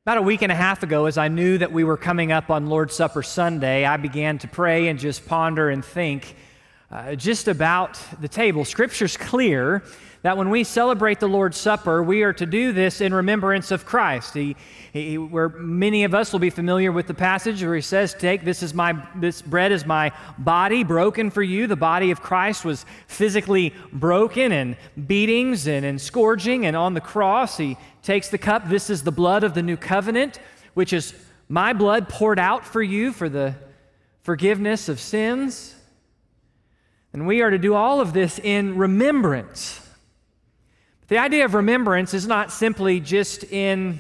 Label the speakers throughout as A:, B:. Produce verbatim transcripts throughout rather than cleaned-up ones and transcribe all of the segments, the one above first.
A: About a week and a half ago, as I knew that we were coming up on Lord's Supper Sunday, I began to pray and just ponder and think uh, just about the table. Scripture's clear that when we celebrate the Lord's Supper, we are to do this in remembrance of Christ. He, he, where many of us will be familiar with the passage where he says, "Take this is my this bread is my body broken for you." The body of Christ was physically broken in beatings and in scourging, and on the cross he takes the cup. "This is the blood of the new covenant, which is my blood poured out for you for the forgiveness of sins." And we are to do all of this in remembrance. The idea of remembrance is not simply just in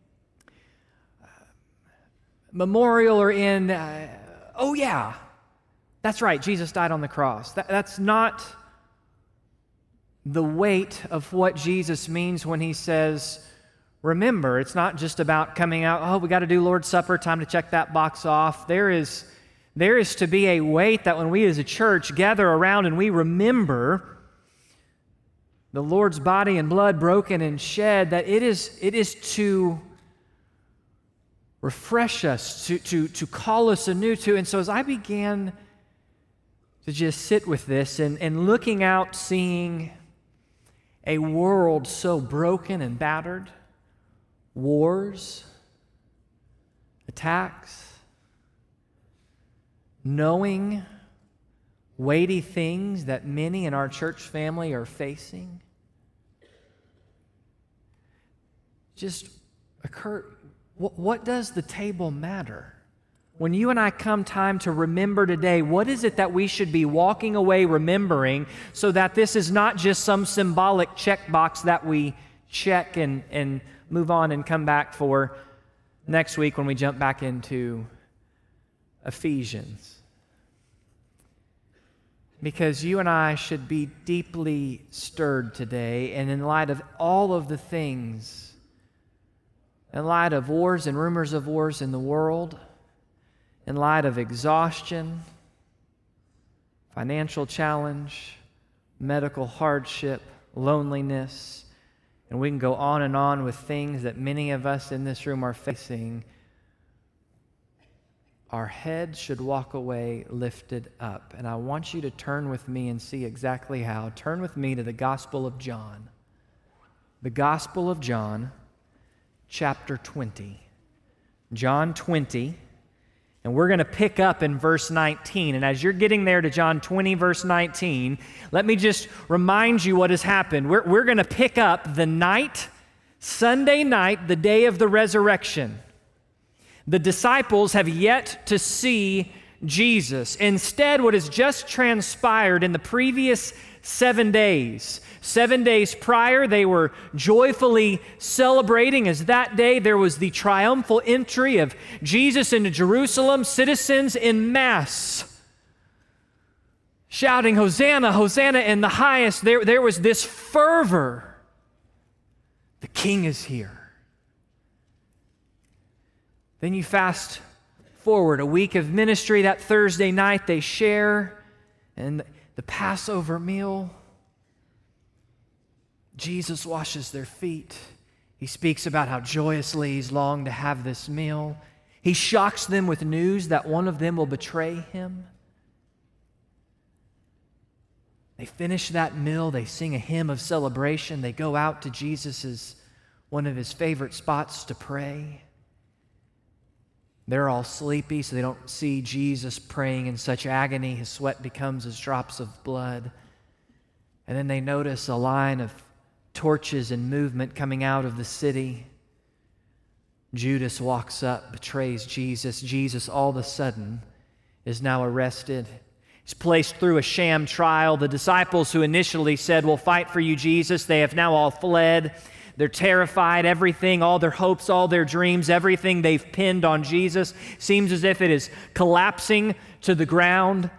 A: memorial or in, uh, oh yeah, that's right, Jesus died on the cross. That, that's not the weight of what Jesus means when he says, remember. It's not just about coming out, oh, we got to do Lord's Supper, time to check that box off. There is, there is to be a weight that when we as a church gather around and we remember the Lord's body and blood broken and shed, that it is, it is to refresh us, to, to, to call us anew to. And so as I began to just sit with this and, and looking out, seeing a world so broken and battered, wars, attacks, knowing weighty things that many in our church family are facing, just occur. What, what does the table matter? When you and I come time to remember today, what is it that we should be walking away remembering so that this is not just some symbolic checkbox that we check and, and move on and come back for next week when we jump back into Ephesians? Because you and I should be deeply stirred today, and in light of all of the things, in light of wars and rumors of wars in the world, in light of exhaustion, financial challenge, medical hardship, loneliness, and we can go on and on with things that many of us in this room are facing, our heads should walk away lifted up. And I want you to turn with me and see exactly how. Turn with me to the Gospel of John. The Gospel of John, chapter twenty. John twenty. And we're going to pick up in verse nineteen. And as you're getting there to John twenty, verse nineteen, let me just remind you what has happened. We're, we're going to pick up the night, Sunday night, the day of the resurrection. The disciples have yet to see Jesus. Instead, what has just transpired in the previous seven days, seven days prior, they were joyfully celebrating as that day there was the triumphal entry of Jesus into Jerusalem, citizens in mass shouting, Hosanna, Hosanna in the highest. There, there was this fervor. The King is here. Then you fast forward a week of ministry. That Thursday night they share, and the Passover meal, Jesus washes their feet. He speaks about how joyously he's longed to have this meal. He shocks them with news that one of them will betray him. They finish that meal. They sing a hymn of celebration. They go out to Jesus' one of his favorite spots to pray. They're all sleepy, so they don't see Jesus praying in such agony. His sweat becomes as drops of blood. And then they notice a line of torches and movement coming out of the city. Judas walks up, betrays Jesus. Jesus, all of a sudden, is now arrested. He's placed through a sham trial. The disciples who initially said, we'll fight for you, Jesus, they have now all fled. They're terrified. Everything, all their hopes, all their dreams, everything they've pinned on Jesus seems as if it is collapsing to the ground.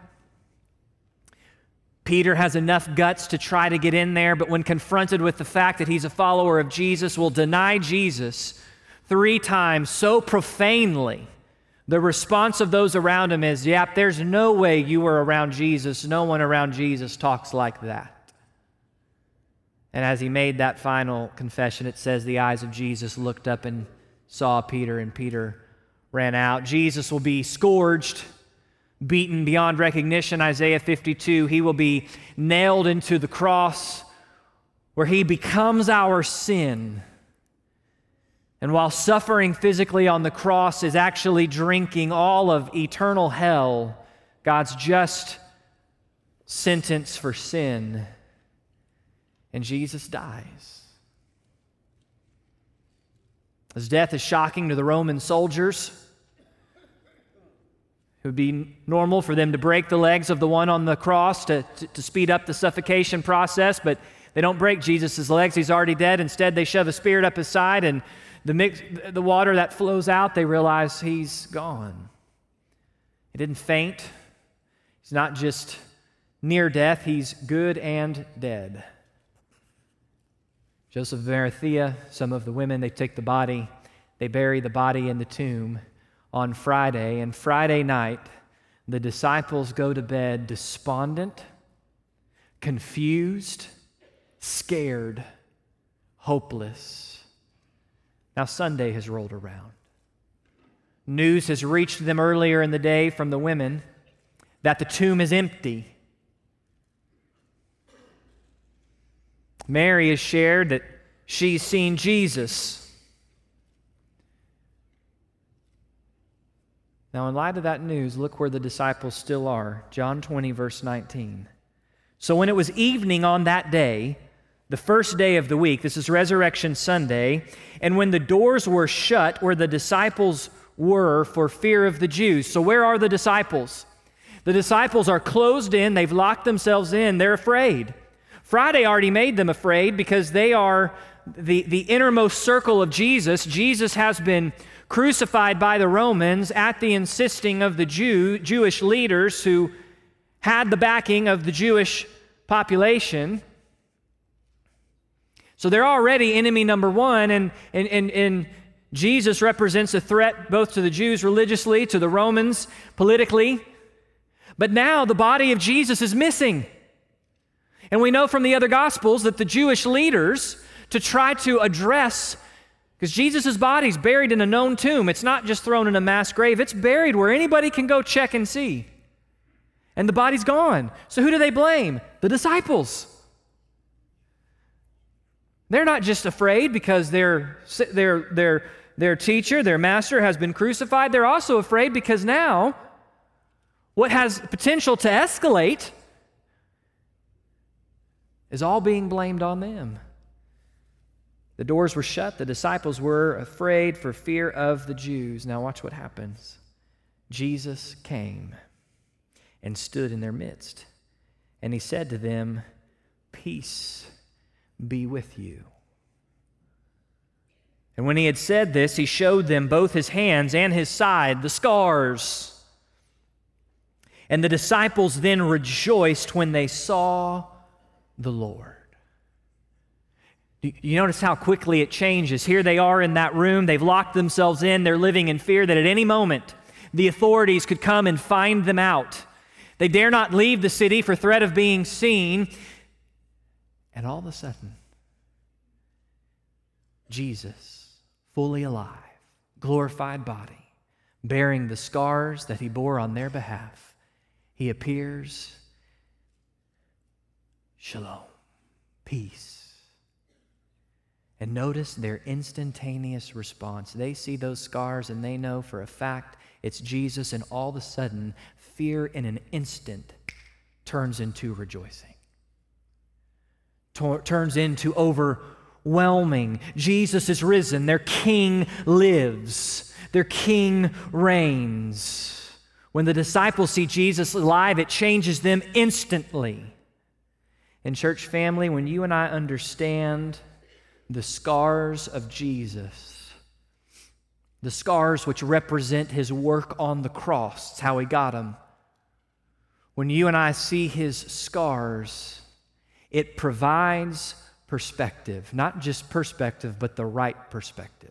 A: Peter has enough guts to try to get in there, but when confronted with the fact that he's a follower of Jesus, will deny Jesus three times so profanely. The response of those around him is, yep, there's no way you were around Jesus. No one around Jesus talks like that. And as he made that final confession, it says the eyes of Jesus looked up and saw Peter, and Peter ran out. Jesus will be scourged, beaten beyond recognition, Isaiah fifty-two. He will be nailed into the cross where he becomes our sin. And while suffering physically on the cross is actually drinking all of eternal hell, God's just sentence for sin, and Jesus dies. His death is shocking to the Roman soldiers. It would be normal for them to break the legs of the one on the cross to, to, to speed up the suffocation process, but they don't break Jesus' legs. He's already dead. Instead, they shove a spear up his side, and the, mix, the water that flows out, they realize he's gone. He didn't faint. He's not just near death, he's good and dead. Joseph of Arimathea, some of the women, they take the body, they bury the body in the tomb on Friday, and Friday night, the disciples go to bed despondent, confused, scared, hopeless. Now Sunday has rolled around. News has reached them earlier in the day from the women that the tomb is empty. Mary has shared that she's seen Jesus. Now, in light of that news, look where the disciples still are. John twenty, verse nineteen. So when it was evening on that day, the first day of the week, this is Resurrection Sunday, and when the doors were shut where the disciples were for fear of the Jews. So where are the disciples? The disciples are closed in. They've locked themselves in. They're afraid. Friday already made them afraid because they are the, the innermost circle of Jesus. Jesus has been crucified by the Romans at the insisting of the Jew, Jewish leaders who had the backing of the Jewish population. So they're already enemy number one, and, and, and, and Jesus represents a threat both to the Jews religiously, to the Romans politically. But now the body of Jesus is missing. And we know from the other Gospels that the Jewish leaders, to try to address, because Jesus' body's buried in a known tomb. It's not just thrown in a mass grave. It's buried where anybody can go check and see. And the body's gone. So who do they blame? The disciples. They're not just afraid because their, their, their, their teacher, their master has been crucified. They're also afraid because now what has potential to escalate is all being blamed on them. The doors were shut. The disciples were afraid for fear of the Jews. Now watch what happens. Jesus came and stood in their midst, and he said to them, "Peace be with you." And when he had said this, he showed them both his hands and his side, the scars. And the disciples then rejoiced when they saw the Lord. You notice how quickly it changes. Here they are in that room. They've locked themselves in. They're living in fear that at any moment the authorities could come and find them out. They dare not leave the city for threat of being seen. And all of a sudden, Jesus, fully alive, glorified body, bearing the scars that he bore on their behalf, he appears. Shalom, peace. And notice their instantaneous response. They see those scars and they know for a fact it's Jesus, and all of a sudden, fear in an instant turns into rejoicing. Tor- turns into overwhelming. Jesus is risen. Their King lives. Their King reigns. When the disciples see Jesus alive, it changes them instantly. And church family, when you and I understand the scars of Jesus, the scars which represent his work on the cross, it's how he got them. When you and I see his scars, it provides perspective, not just perspective, but the right perspective.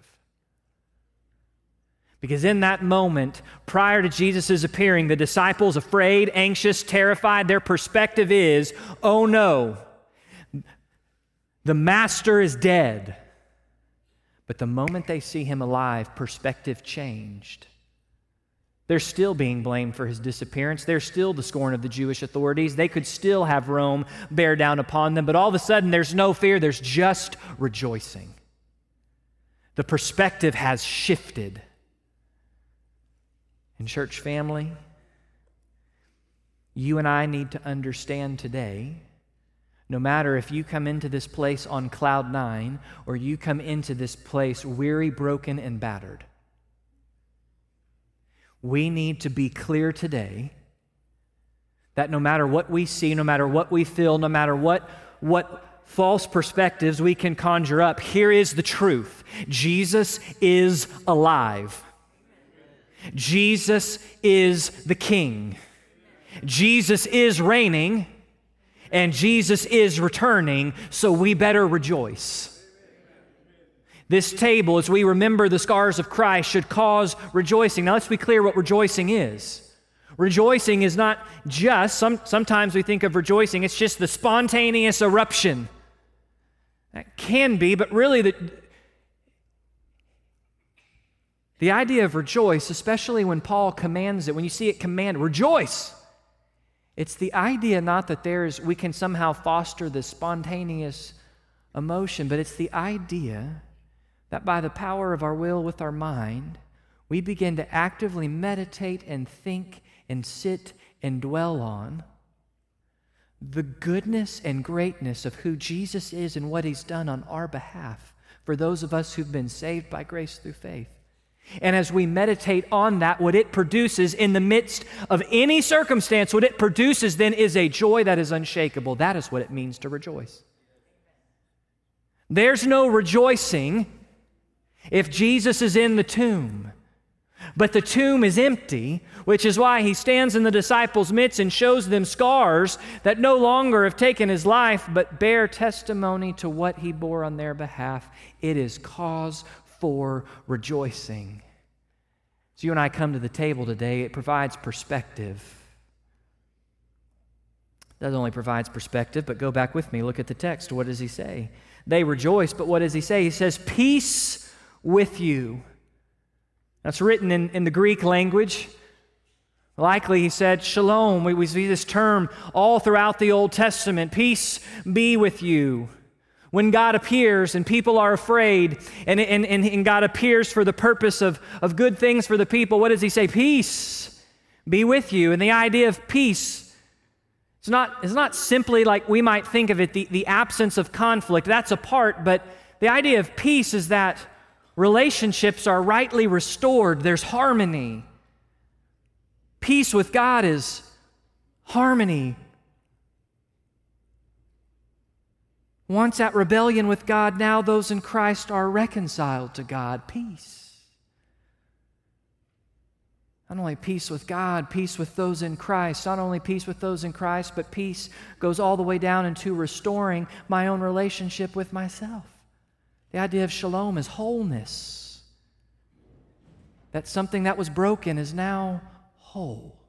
A: Because in that moment, prior to Jesus' appearing, the disciples, afraid, anxious, terrified, their perspective is, oh no, the master is dead. But the moment they see him alive, perspective changed. They're still being blamed for his disappearance. They're still the scorn of the Jewish authorities. They could still have Rome bear down upon them, but all of a sudden there's no fear, there's just rejoicing. The perspective has shifted. And church family, you and I need to understand today, no matter if you come into this place on cloud nine or you come into this place weary, broken, and battered, we need to be clear today that no matter what we see, no matter what we feel, no matter what, what false perspectives we can conjure up, here is the truth. Jesus is alive. Jesus is the King. Jesus is reigning. And Jesus is returning, so we better rejoice. This table, as we remember the scars of Christ, should cause rejoicing. Now let's be clear what rejoicing is. Rejoicing is not just, some, sometimes we think of rejoicing, it's just the spontaneous eruption. That can be, but really the, the idea of rejoice, especially when Paul commands it, when you see it commanded, rejoice. It's the idea not that there's we can somehow foster this spontaneous emotion, but it's the idea that by the power of our will with our mind, we begin to actively meditate and think and sit and dwell on the goodness and greatness of who Jesus is and what He's done on our behalf for those of us who've been saved by grace through faith. And as we meditate on that, what it produces in the midst of any circumstance, what it produces then is a joy that is unshakable. That is what it means to rejoice. There's no rejoicing if Jesus is in the tomb, but the tomb is empty, which is why He stands in the disciples' midst and shows them scars that no longer have taken His life, but bear testimony to what He bore on their behalf. It is cause for rejoicing. So you and I come to the table today, it provides perspective. It doesn't only provides perspective, but go back with me, look at the text. What does he say? They rejoice, but what does he say? He says, peace with you. That's written in, in the Greek language. Likely he said shalom. We, we see this term all throughout the Old Testament. Peace be with you. When God appears and people are afraid, and, and, and God appears for the purpose of, of good things for the people, what does He say? Peace be with you. And the idea of peace, it's not, it's not simply like we might think of it, the, the absence of conflict. That's a part, but the idea of peace is that relationships are rightly restored. There's harmony. Peace with God is harmony. Once at rebellion with God, now those in Christ are reconciled to God. Peace. Not only peace with God, peace with those in Christ. Not only peace with those in Christ, but peace goes all the way down into restoring my own relationship with myself. The idea of shalom is wholeness. That something that was broken is now whole.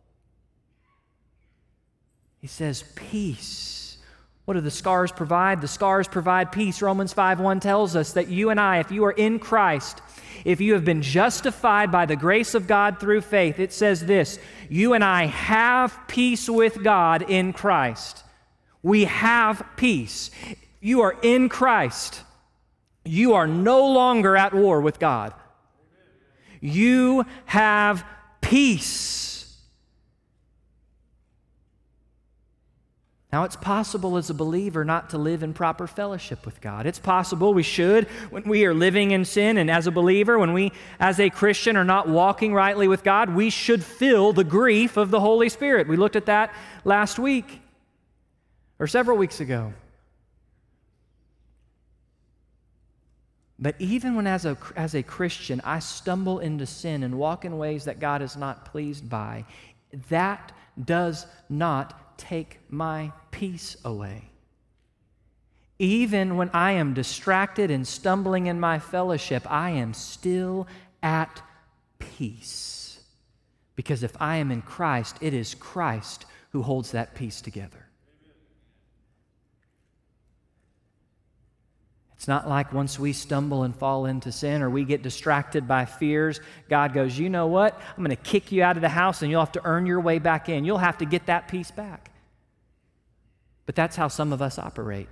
A: He says peace. What do the scars provide? The scars provide peace. Romans five one tells us that you and I, if you are in Christ, if you have been justified by the grace of God through faith, it says this, you and I have peace with God in Christ. We have peace. You are in Christ. You are no longer at war with God. You have peace. Now, it's possible as a believer not to live in proper fellowship with God. It's possible we should when we are living in sin, and as a believer, when we, as a Christian, are not walking rightly with God, we should feel the grief of the Holy Spirit. We looked at that last week, or several weeks ago. But even when as a, as a Christian, I stumble into sin and walk in ways that God is not pleased by, that does not take my peace away. Even when I am distracted and stumbling in my fellowship, I am still at peace. Because if I am in Christ, it is Christ who holds that peace together. It's not like once we stumble and fall into sin or we get distracted by fears, God goes, you know what? I'm going to kick you out of the house and you'll have to earn your way back in. You'll have to get that peace back. But that's how some of us operate.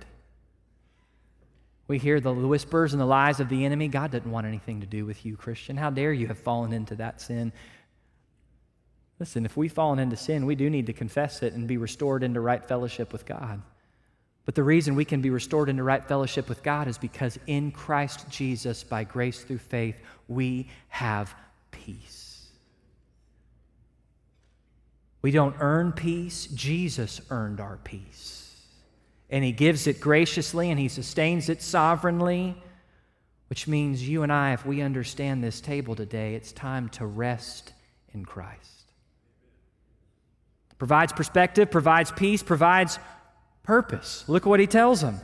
A: We hear the whispers and the lies of the enemy. God doesn't want anything to do with you, Christian. How dare you have fallen into that sin? Listen, if we've fallen into sin, we do need to confess it and be restored into right fellowship with God. But the reason we can be restored into right fellowship with God is because in Christ Jesus, by grace through faith, we have peace. We don't earn peace. Jesus earned our peace. And He gives it graciously and He sustains it sovereignly, which means you and I, if we understand this table today, it's time to rest in Christ. Provides perspective, provides peace, provides purpose. Look what He tells them.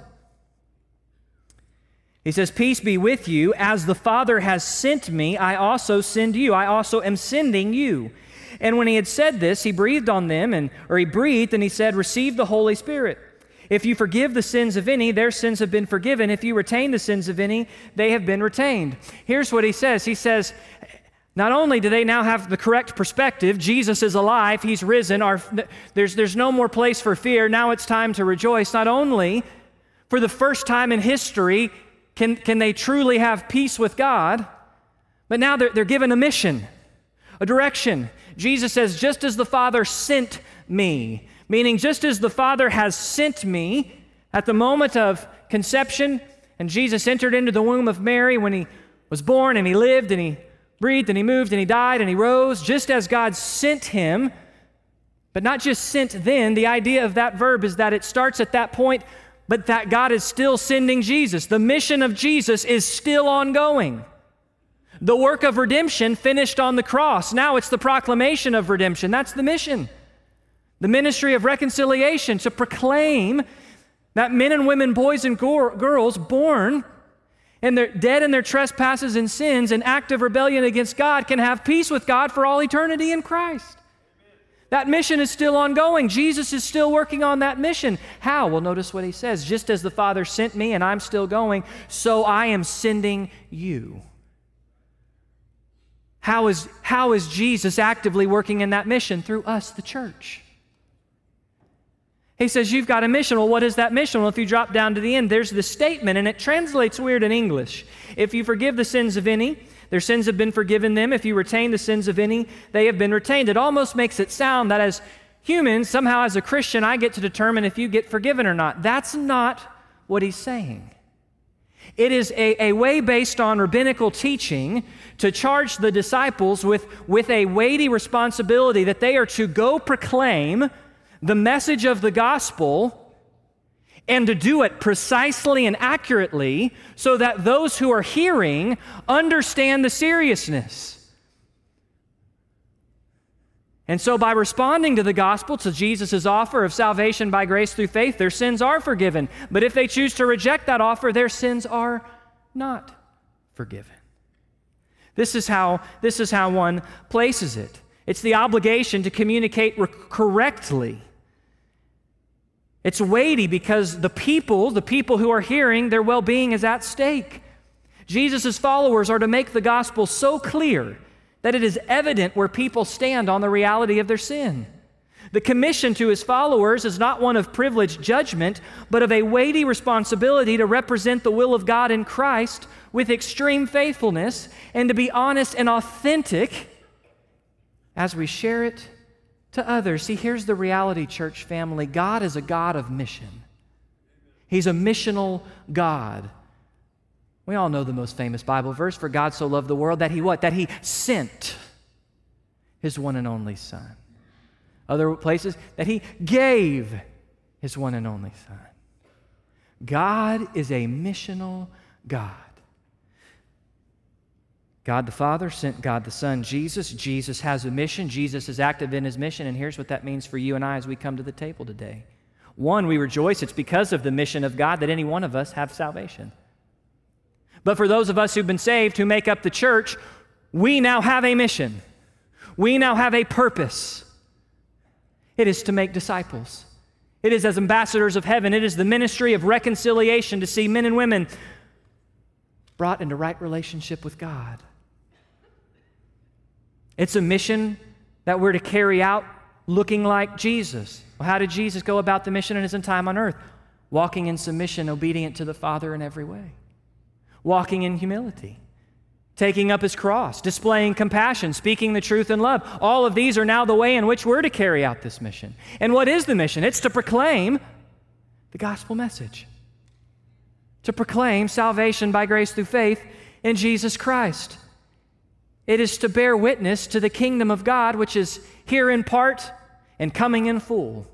A: He says, peace be with you. As the Father has sent me, I also send you. I also am sending you. And when He had said this, He breathed on them, and or He breathed, and He said, receive the Holy Spirit. If you forgive the sins of any, their sins have been forgiven. If you retain the sins of any, they have been retained. Here's what He says. He says, not only do they now have the correct perspective, Jesus is alive, He's risen, our, there's, there's no more place for fear, now it's time to rejoice. Not only for the first time in history can, can they truly have peace with God, but now they're, they're given a mission, a direction. Jesus says, just as the Father sent me, meaning just as the Father has sent me at the moment of conception, and Jesus entered into the womb of Mary when He was born, and He lived, and He breathed, and He moved, and He died, and He rose, just as God sent Him, but not just sent then. The idea of that verb is that it starts at that point, but that God is still sending Jesus. The mission of Jesus is still ongoing. The work of redemption finished on the cross. Now it's the proclamation of redemption. That's the mission. The ministry of reconciliation, to proclaim that men and women, boys and girls born and they're dead in their trespasses and sins and active rebellion against God can have peace with God for all eternity in Christ. That mission is still ongoing. Jesus is still working on that mission. How? Well, notice what He says. Just as the Father sent me and I'm still going, so I am sending you. How is, how is Jesus actively working in that mission? Through us, the church. He says, you've got a mission. Well, what is that mission? Well, if you drop down to the end, there's this statement, and it translates weird in English. If you forgive the sins of any, their sins have been forgiven them. If you retain the sins of any, they have been retained. It almost makes it sound that as humans, somehow as a Christian, I get to determine if you get forgiven or not. That's not what He's saying. It is a, a way based on rabbinical teaching to charge the disciples with, with a weighty responsibility that they are to go proclaim the message of the gospel and to do it precisely and accurately so that those who are hearing understand the seriousness. And so by responding to the gospel, to Jesus' offer of salvation by grace through faith, their sins are forgiven. But if they choose to reject that offer, their sins are not forgiven. This is how, this is how one places it. It's the obligation to communicate re- correctly. It's weighty because the people, the people who are hearing, their well-being is at stake. Jesus' followers are to make the gospel so clear that it is evident where people stand on the reality of their sin. The commission to His followers is not one of privileged judgment, but of a weighty responsibility to represent the will of God in Christ with extreme faithfulness and to be honest and authentic as we share it to others. See, here's the reality, church family. God is a God of mission. He's a missional God. We all know the most famous Bible verse, for God so loved the world that He what? That He sent His one and only Son. Other places, that He gave His one and only Son. God is a missional God. God the Father sent God the Son, Jesus. Jesus has a mission. Jesus is active in His mission, and here's what that means for you and I as we come to the table today. One, we rejoice. It's because of the mission of God that any one of us have salvation. But for those of us who've been saved, who make up the church, we now have a mission. We now have a purpose. It is to make disciples. It is as ambassadors of heaven. It is the ministry of reconciliation to see men and women brought into right relationship with God. It's a mission that we're to carry out looking like Jesus. Well, how did Jesus go about the mission in his time on earth? Walking in submission, obedient to the Father in every way. Walking in humility. Taking up his cross, displaying compassion, speaking the truth in love. All of these are now the way in which we're to carry out this mission. And what is the mission? It's to proclaim the gospel message. To proclaim salvation by grace through faith in Jesus Christ. It is to bear witness to the kingdom of God, which is here in part and coming in full.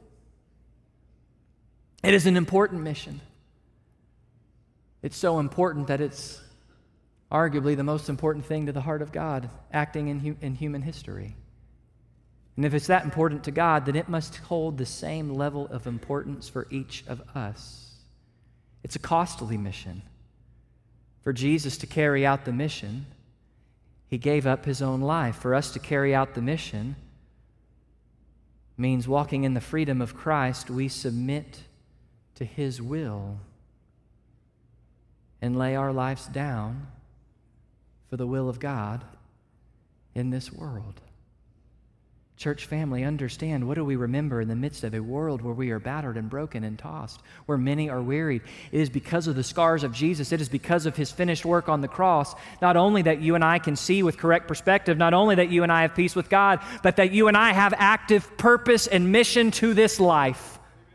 A: It is an important mission. It's so important that it's arguably the most important thing to the heart of God, acting in, hu- in human history. And if it's that important to God, then it must hold the same level of importance for each of us. It's a costly mission. For Jesus to carry out the mission, he gave up his own life. For us to carry out the mission means walking in the freedom of Christ, we submit to his will and lay our lives down for the will of God in this world. Church family, understand, what do we remember in the midst of a world where we are battered and broken and tossed, where many are wearied? It is because of the scars of Jesus. It is because of his finished work on the cross, not only that you and I can see with correct perspective, not only that you and I have peace with God, but that you and I have active purpose and mission to this life.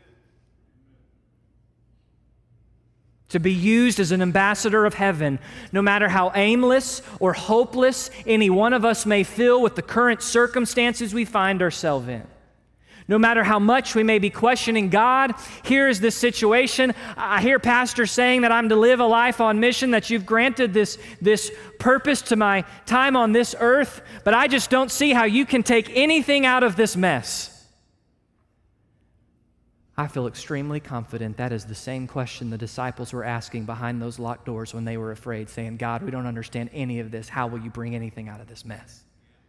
A: To be used as an ambassador of heaven, no matter how aimless or hopeless any one of us may feel with the current circumstances we find ourselves in. No matter how much we may be questioning God, here is this situation. I hear pastors saying that I'm to live a life on mission, that you've granted this, this purpose to my time on this earth, but I just don't see how you can take anything out of this mess. I feel extremely confident that is the same question the disciples were asking behind those locked doors when they were afraid, saying, God, we don't understand any of this. How will you bring anything out of this mess?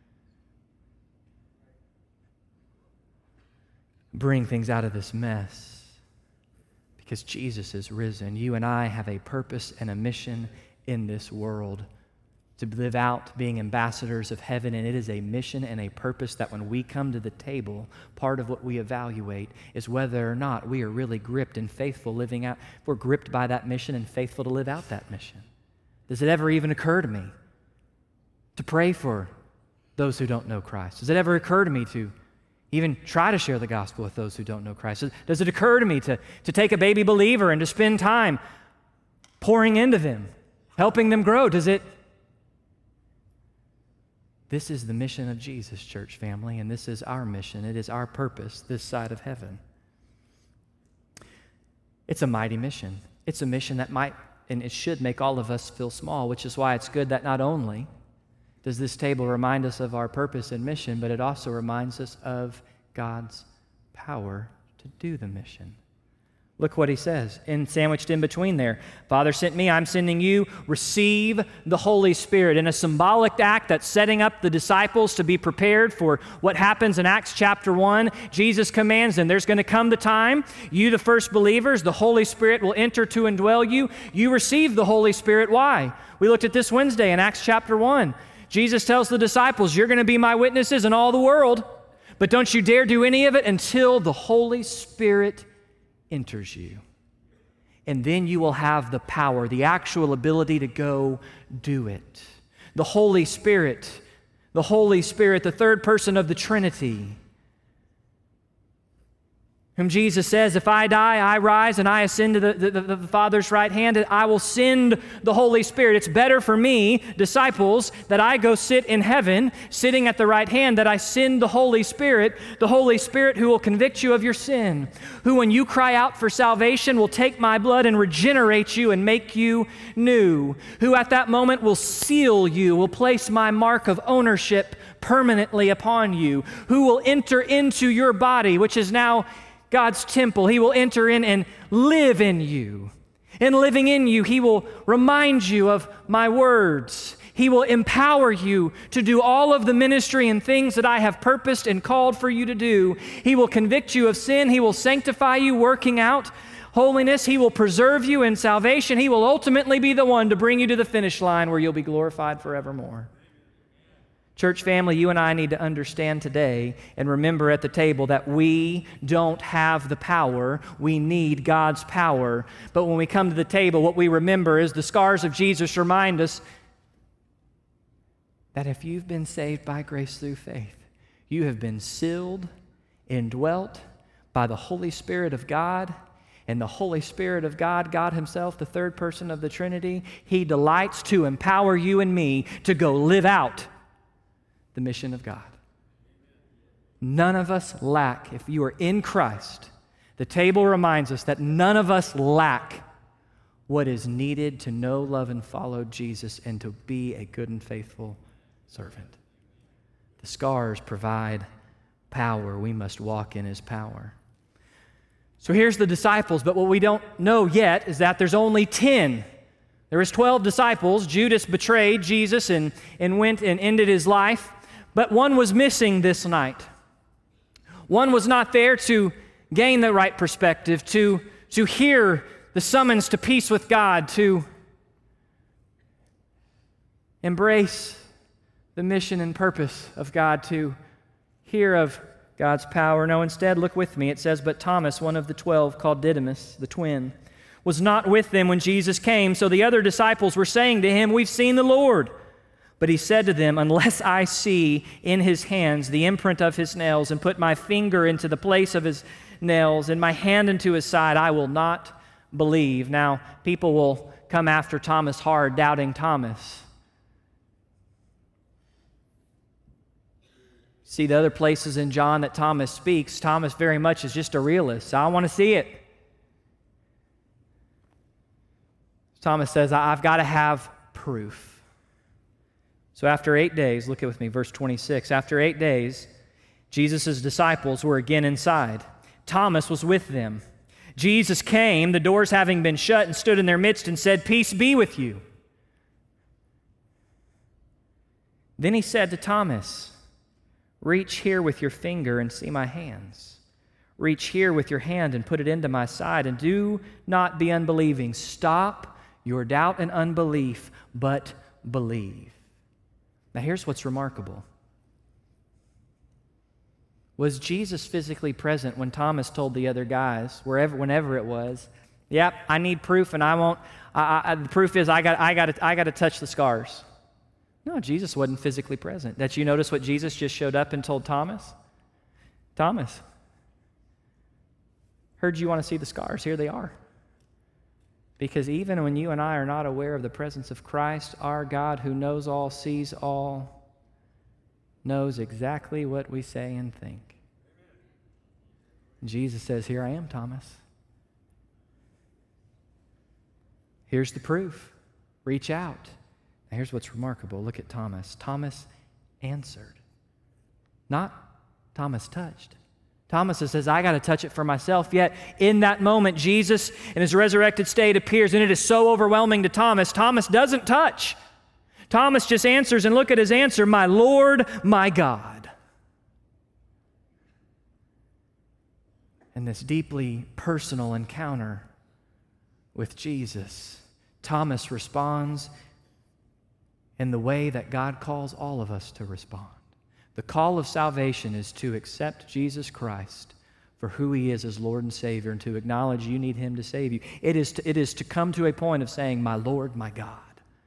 A: Bring things out of this mess because Jesus is risen. You and I have a purpose and a mission in this world to live out being ambassadors of heaven, and it is a mission and a purpose that when we come to the table, part of what we evaluate is whether or not we are really gripped and faithful living out. We're gripped by that mission and faithful to live out that mission. Does it ever even occur to me to pray for those who don't know Christ? Does it ever occur to me to even try to share the gospel with those who don't know Christ? Does it occur to me to, to take a baby believer and to spend time pouring into them, helping them grow? Does it This is the mission of Jesus, church family, and this is our mission. It is our purpose this side of heaven. It's a mighty mission. It's a mission that might and it should make all of us feel small, which is why it's good that not only does this table remind us of our purpose and mission, but it also reminds us of God's power to do the mission. Look what he says, in sandwiched in between there. Father sent me, I'm sending you. Receive the Holy Spirit. In a symbolic act that's setting up the disciples to be prepared for what happens in Acts chapter one, Jesus commands them, there's going to come the time, you the first believers, the Holy Spirit will enter to indwell you. You receive the Holy Spirit. Why? We looked at this Wednesday in Acts chapter one. Jesus tells the disciples, you're going to be my witnesses in all the world, but don't you dare do any of it until the Holy Spirit enters you. And then you will have the power, the actual ability to go do it. The Holy Spirit, the Holy Spirit, the third person of the Trinity, whom Jesus says, if I die, I rise and I ascend to the, the, the, the Father's right hand, and I will send the Holy Spirit. It's better for me, disciples, that I go sit in heaven, sitting at the right hand, that I send the Holy Spirit, the Holy Spirit who will convict you of your sin, who when you cry out for salvation will take my blood and regenerate you and make you new, who at that moment will seal you, will place my mark of ownership permanently upon you, who will enter into your body, which is now God's temple. He will enter in and live in you. In living in you, He will remind you of my words. He will empower you to do all of the ministry and things that I have purposed and called for you to do. He will convict you of sin. He will sanctify you, working out holiness. He will preserve you in salvation. He will ultimately be the one to bring you to the finish line where you'll be glorified forevermore. Church family, you and I need to understand today and remember at the table that we don't have the power. We need God's power. But when we come to the table, what we remember is the scars of Jesus remind us that if you've been saved by grace through faith, you have been sealed, indwelt by the Holy Spirit of God. And the Holy Spirit of God, God Himself, the third person of the Trinity, He delights to empower you and me to go live out the mission of God. None of us lack. If you are in Christ, the table reminds us that none of us lack what is needed to know, love, and follow Jesus and to be a good and faithful servant. The scars provide power. We must walk in His power. So here's the disciples, but what we don't know yet is that there's only ten. There was twelve disciples. Judas betrayed Jesus and, and went and ended his life. But one was missing this night. One was not there to gain the right perspective, to, to hear the summons to peace with God, to embrace the mission and purpose of God, to hear of God's power. No, instead, look with me. It says, but Thomas, one of the twelve, called Didymus, the twin, was not with them when Jesus came. So the other disciples were saying to him, we've seen the Lord. But he said to them, unless I see in his hands the imprint of his nails and put my finger into the place of his nails and my hand into his side, I will not believe. Now, people will come after Thomas hard, doubting Thomas. See the other places in John that Thomas speaks, Thomas very much is just a realist. I want to see it. Thomas says, I've got to have proof. So after eight days, look at with me, verse twenty-six. After eight days, Jesus' disciples were again inside. Thomas was with them. Jesus came, the doors having been shut, and stood in their midst and said, peace be with you. Then he said to Thomas, reach here with your finger and see my hands. Reach here with your hand and put it into my side, and do not be unbelieving. Stop your doubt and unbelief, but believe. Now here's what's remarkable. Was Jesus physically present when Thomas told the other guys, wherever, whenever it was, yep, I need proof and I won't, I, I, the proof is I got, I got, to, I got to touch the scars. No, Jesus wasn't physically present. Did you notice what Jesus just showed up and told Thomas? Thomas, heard you want to see the scars. Here they are. Because even when you and I are not aware of the presence of Christ, our God who knows all, sees all, knows exactly what we say and think. And Jesus says, here I am, Thomas. Here's the proof. Reach out. Now here's what's remarkable. Look at Thomas. Thomas answered. Not Thomas touched. Thomas says, I got to touch it for myself. Yet in that moment, Jesus in his resurrected state appears, and it is so overwhelming to Thomas. Thomas doesn't touch. Thomas just answers, and look at his answer, my Lord, my God. And this deeply personal encounter with Jesus, Thomas responds in the way that God calls all of us to respond. The call of salvation is to accept Jesus Christ for who He is as Lord and Savior, and to acknowledge you need Him to save you. It is to, it is to come to a point of saying, my Lord, my God,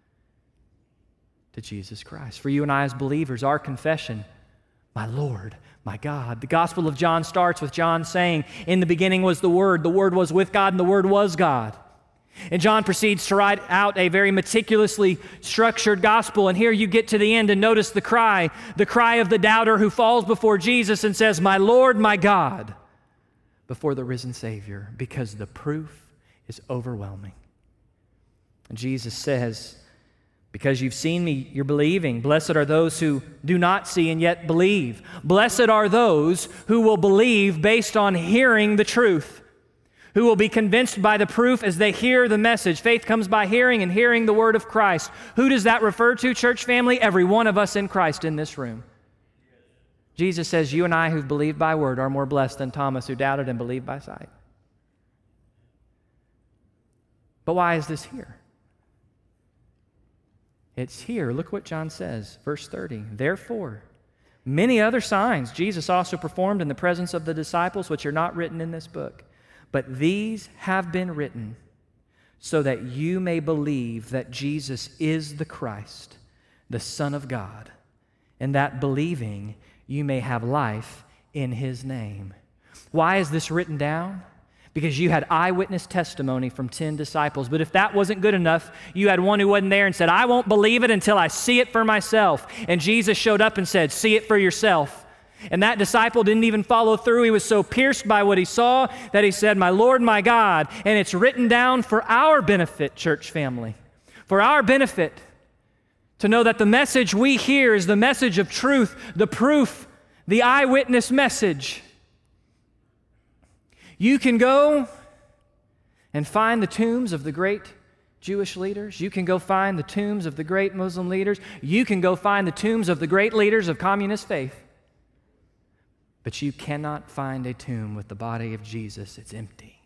A: to Jesus Christ. For you and I as believers, our confession, my Lord, my God. The Gospel of John starts with John saying, in the beginning was the Word, the Word was with God, and the Word was God. And John proceeds to write out a very meticulously structured gospel. And here you get to the end and notice the cry, the cry of the doubter who falls before Jesus and says, my Lord, my God, before the risen Savior, because the proof is overwhelming. And Jesus says, because you've seen me, you're believing. Blessed are those who do not see and yet believe. Blessed are those who will believe based on hearing the truth, who will be convinced by the proof as they hear the message. Faith comes by hearing, and hearing the word of Christ. Who does that refer to, church family? Every one of us in Christ in this room. Jesus says, you and I who've believed by word are more blessed than Thomas who doubted and believed by sight. But why is this here? It's here. Look what John says, verse thirty. Therefore, many other signs Jesus also performed in the presence of the disciples, which are not written in this book. But these have been written so that you may believe that Jesus is the Christ, the Son of God, and that believing you may have life in His name. Why is this written down? Because you had eyewitness testimony from ten disciples. But if that wasn't good enough, you had one who wasn't there and said, I won't believe it until I see it for myself. And Jesus showed up and said, see it for yourself. And that disciple didn't even follow through. He was so pierced by what he saw that he said, my Lord, my God. And it's written down for our benefit, church family, for our benefit, to know that the message we hear is the message of truth, the proof, the eyewitness message. You can go and find the tombs of the great Jewish leaders. You can go find the tombs of the great Muslim leaders. You can go find the tombs of the great leaders of communist faith. But you cannot find a tomb with the body of Jesus. It's empty.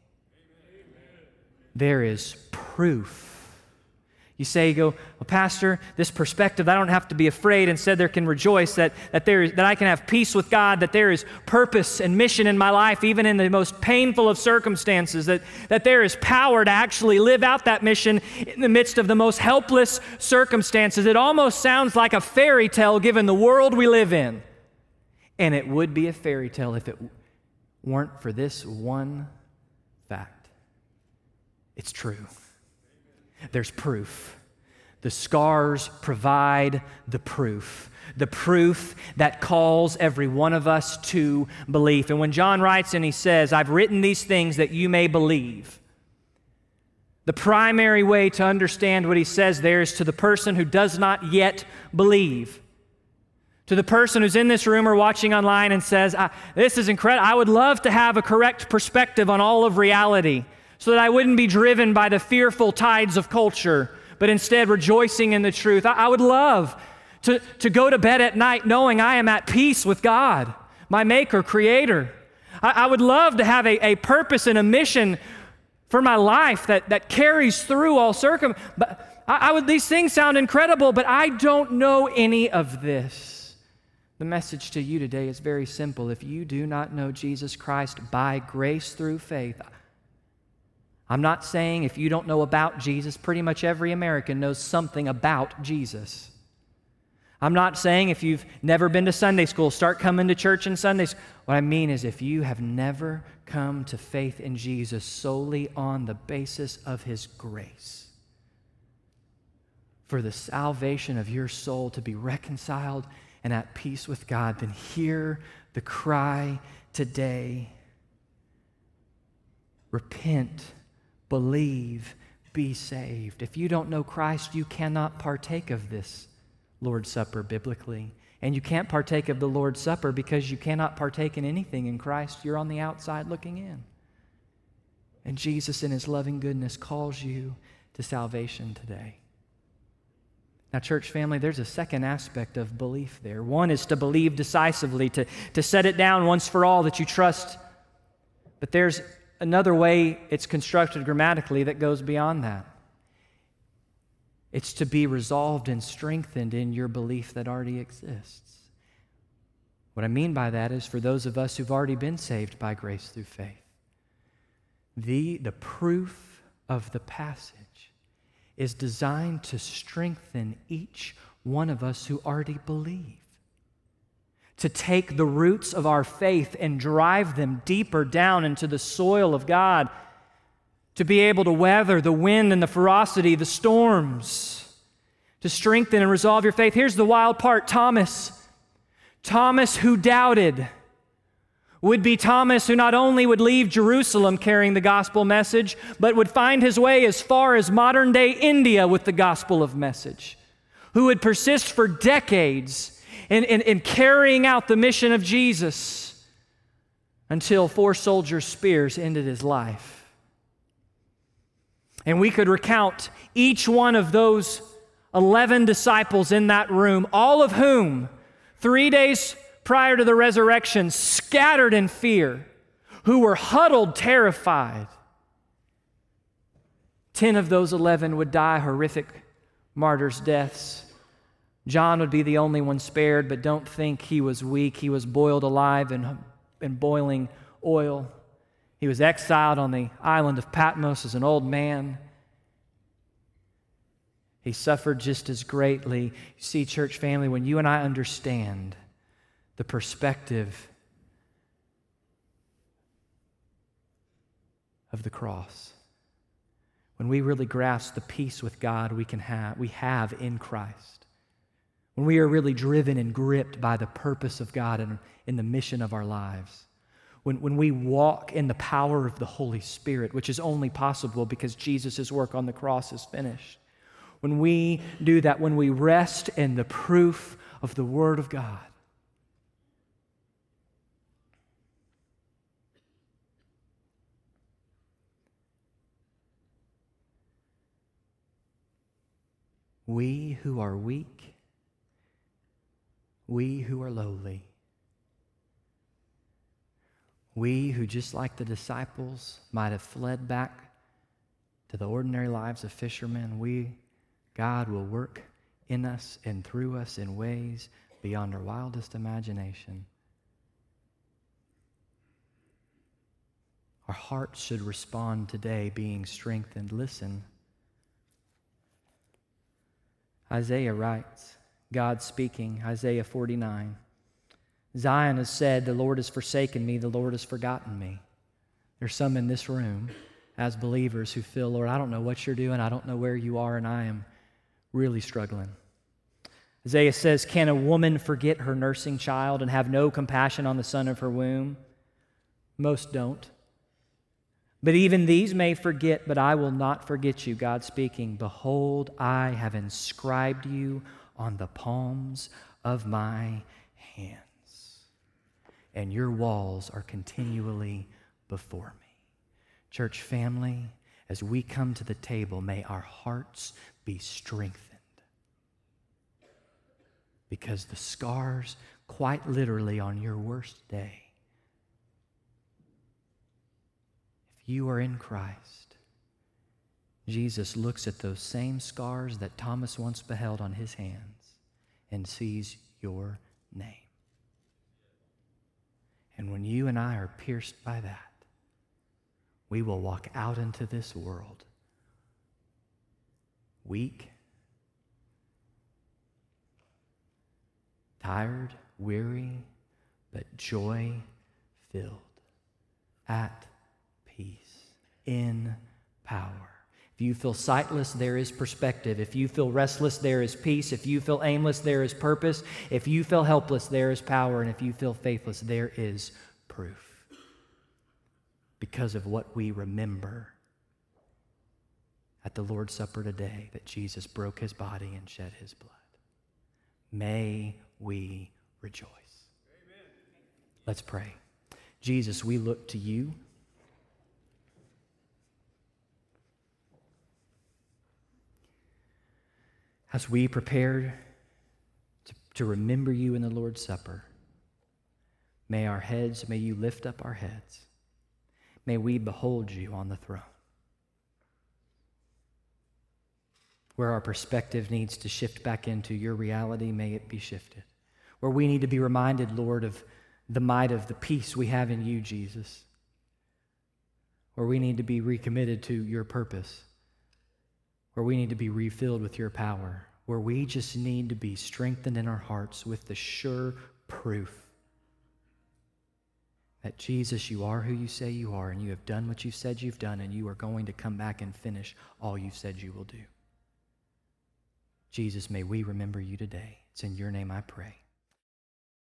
A: There is proof. You say, you go, well, Pastor, this perspective, I don't have to be afraid. Instead, there can rejoice that, that, there is, that I can have peace with God, that there is purpose and mission in my life, even in the most painful of circumstances, that, that there is power to actually live out that mission in the midst of the most helpless circumstances. It almost sounds like a fairy tale given the world we live in. And it would be a fairy tale if it weren't for this one fact. It's true. There's proof. The scars provide the proof. The proof that calls every one of us to belief. And when John writes and he says, I've written these things that you may believe, the primary way to understand what he says there is to the person who does not yet believe. To the person who's in this room or watching online and says, this is incredible. I would love to have a correct perspective on all of reality so that I wouldn't be driven by the fearful tides of culture, but instead rejoicing in the truth. I, I would love to, to go to bed at night knowing I am at peace with God, my Maker, Creator. I, I would love to have a, a purpose and a mission for my life that, that carries through all circum. But I, I would. These things sound incredible, but I don't know any of this. The message to you today is very simple. If you do not know Jesus Christ by grace through faith, I'm not saying if you don't know about Jesus, pretty much every American knows something about Jesus. I'm not saying if you've never been to Sunday school, start coming to church in Sundays. What I mean is if you have never come to faith in Jesus solely on the basis of His grace, for the salvation of your soul to be reconciled and at peace with God, then hear the cry today. Repent, believe, be saved. If you don't know Christ, you cannot partake of this Lord's Supper biblically. And you can't partake of the Lord's Supper because you cannot partake in anything in Christ. You're on the outside looking in. And Jesus in His loving goodness calls you to salvation today. Now, church family, there's a second aspect of belief there. One is to believe decisively, to, to set it down once for all that you trust. But there's another way it's constructed grammatically that goes beyond that. It's to be resolved and strengthened in your belief that already exists. What I mean by that is for those of us who've already been saved by grace through faith, the, the proof of the passage is designed to strengthen each one of us who already believe. To take the roots of our faith and drive them deeper down into the soil of God, to be able to weather the wind and the ferocity, the storms, to strengthen and resolve your faith. Here's the wild part. Thomas, Thomas who doubted, would be Thomas who not only would leave Jerusalem carrying the gospel message, but would find his way as far as modern-day India with the gospel of message, who would persist for decades in, in, in carrying out the mission of Jesus until four soldiers' spears ended his life. And we could recount each one of those eleven disciples in that room, all of whom, three days prior to the resurrection, scattered in fear, who were huddled, terrified. Ten of those eleven would die horrific martyrs' deaths. John would be the only one spared, but don't think he was weak. He was boiled alive in, in boiling oil. He was exiled on the island of Patmos as an old man. He suffered just as greatly. You see, church family, when you and I understand the perspective of the cross, when we really grasp the peace with God we can have, we have in Christ, when we are really driven and gripped by the purpose of God and in the mission of our lives, when, when we walk in the power of the Holy Spirit, which is only possible because Jesus' work on the cross is finished, when we do that, when we rest in the proof of the Word of God, we who are weak, we who are lowly, we who, just like the disciples, might have fled back to the ordinary lives of fishermen, we, God, will work in us and through us in ways beyond our wildest imagination. Our hearts should respond today being strengthened. Listen. Isaiah writes, God speaking, Isaiah forty-nine, Zion has said, the Lord has forsaken me, the Lord has forgotten me. There's some in this room as believers who feel, Lord, I don't know what you're doing, I don't know where you are, and I am really struggling. Isaiah says, can a woman forget her nursing child and have no compassion on the son of her womb? Most don't. But even these may forget, but I will not forget you, God speaking. Behold, I have inscribed you on the palms of my hands, and your walls are continually before me. Church family, as we come to the table, may our hearts be strengthened, because the scars, quite literally on your worst day, if you are in Christ, Jesus looks at those same scars that Thomas once beheld on his hands and sees your name. And when you and I are pierced by that, we will walk out into this world weak, tired, weary, but joy-filled, at peace, in power. If you feel sightless, there is perspective. If you feel restless, there is peace. If you feel aimless, there is purpose. If you feel helpless, there is power. And if you feel faithless, there is proof. Because of what we remember at the Lord's Supper today, that Jesus broke his body and shed his blood. May we rejoice. Amen. Let's pray. Jesus, we look to you. As we prepare to, to remember you in the Lord's Supper, may our heads, may you lift up our heads. May we behold you on the throne. Where our perspective needs to shift back into your reality, may it be shifted. Where we need to be reminded, Lord, of the might of the peace we have in you, Jesus. Where we need to be recommitted to your purpose. Where we need to be refilled with your power. Where we just need to be strengthened in our hearts with the sure proof that, Jesus, you are who you say you are, and you have done what you said you've done, and you are going to come back and finish all you've said you will do. Jesus, may we remember you today. It's in your name I pray.